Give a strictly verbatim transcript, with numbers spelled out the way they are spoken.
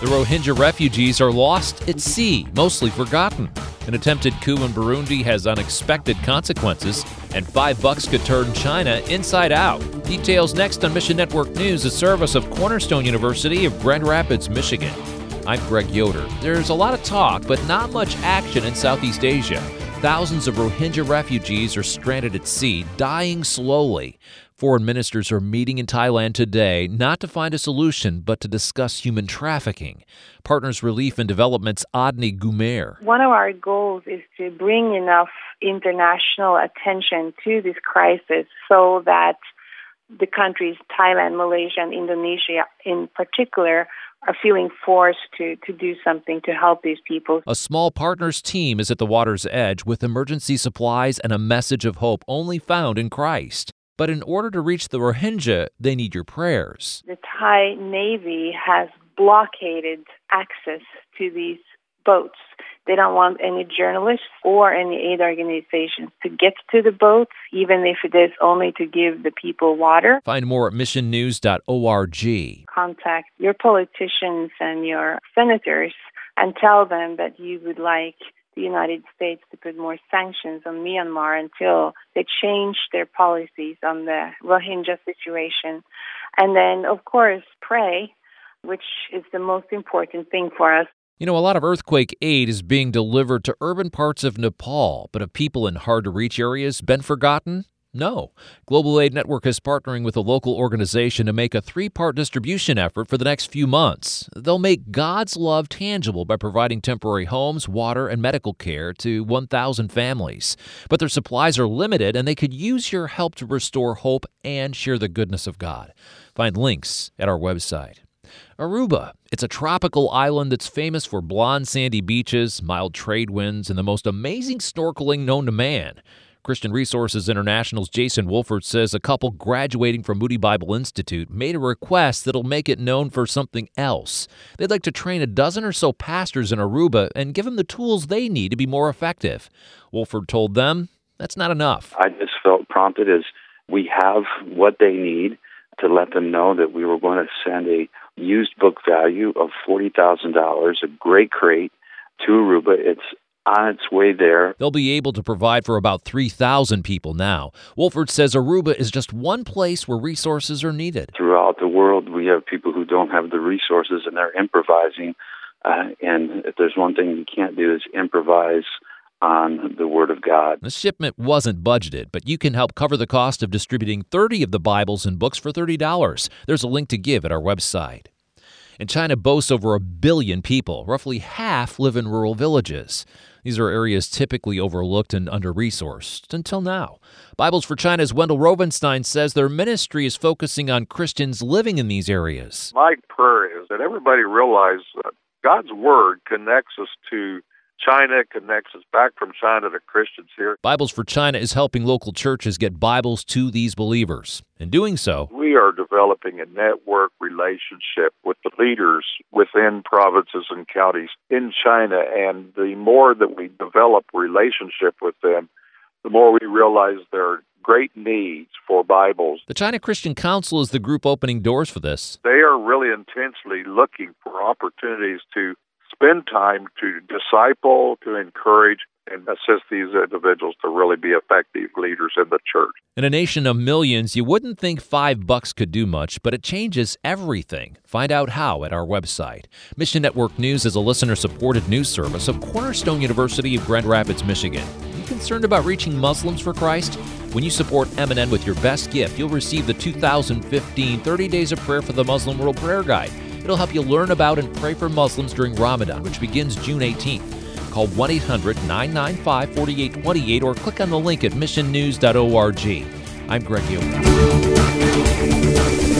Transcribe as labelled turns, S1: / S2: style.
S1: The Rohingya refugees are lost at sea, mostly forgotten. An attempted coup in Burundi has unexpected consequences, and five bucks could turn China inside out. Details next on Mission Network News, a service of Cornerstone University of Grand Rapids, Michigan. I'm Greg Yoder. There's a lot of talk, but not much action in Southeast Asia. Thousands of Rohingya refugees are stranded at sea, dying slowly. Foreign ministers are meeting in Thailand today, not to find a solution, but to discuss human trafficking. Partners Relief and Development's Adni Gumer.
S2: One of our goals is to bring enough international attention to this crisis so that the countries, Thailand, Malaysia, and Indonesia in particular, are feeling forced to, to do something to help these people.
S1: A small partners team is at the water's edge with emergency supplies and a message of hope only found in Christ. But in order to reach the Rohingya, they need your prayers.
S2: The Thai Navy has blockaded access to these boats. They don't want any journalists or any aid organizations to get to the boats, even if it is only to give the people water.
S1: Find more at mission news dot org.
S2: Contact your politicians and your senators and tell them that you would like the United States to put more sanctions on Myanmar until they change their policies on the Rohingya situation. And then, of course, pray, which is the most important thing for us.
S1: You know, a lot of earthquake aid is being delivered to urban parts of Nepal, but have people in hard-to-reach areas been forgotten? No. Global Aid Network is partnering with a local organization to make a three-part distribution effort for the next few months. They'll make God's love tangible by providing temporary homes, water, and medical care to one thousand families. But their supplies are limited, and they could use your help to restore hope and share the goodness of God. Find links at our website. Aruba. It's a tropical island that's famous for blonde sandy beaches, mild trade winds, and the most amazing snorkeling known to man. Christian Resources International's Jason Wolford says a couple graduating from Moody Bible Institute made a request that'll make it known for something else. They'd like to train a dozen or so pastors in Aruba and give them the tools they need to be more effective. Wolford told them that's not enough.
S3: I just felt prompted as we have what they need to let them know that we were going to send a used book value of forty thousand dollars, a great crate, to Aruba. It's on its way there.
S1: They'll be able to provide for about three thousand people now. Wolford says Aruba is just one place where resources are needed.
S3: Throughout the world, we have people who don't have the resources, and they're improvising. Uh, and if there's one thing you can't do is improvise on the Word of God.
S1: The shipment wasn't budgeted, but you can help cover the cost of distributing thirty of the Bibles and books for thirty dollars. There's a link to give at our website. And China boasts over a billion people. Roughly half live in rural villages. These are areas typically overlooked and under-resourced, until now. Bibles for China's Wendell Rovenstein says their ministry is focusing on Christians living in these areas.
S4: My prayer is that everybody realize that God's Word connects us to China, connects us back from China to Christians here.
S1: Bibles for China is helping local churches get Bibles to these believers. In doing so,
S4: we are developing a network relationship with the leaders within provinces and counties in China, and the more that we develop relationship with them, the more we realize there are great needs for Bibles.
S1: The China Christian Council is the group opening doors for this.
S4: They are really intensely looking for opportunities to spend time to disciple, to encourage, and assist these individuals to really be effective leaders in the church.
S1: In a nation of millions, you wouldn't think five bucks could do much, but it changes everything. Find out how at our website. Mission Network News is a listener-supported news service of Cornerstone University of Grand Rapids, Michigan. Are you concerned about reaching Muslims for Christ? When you support M and N with your best gift, you'll receive the two thousand fifteen thirty Days of Prayer for the Muslim World Prayer Guide. It'll help you learn about and pray for Muslims during Ramadan, which begins June eighteenth. Call one eight hundred nine nine five four eight two eight or click on the link at mission news dot org. I'm Greg Yoder.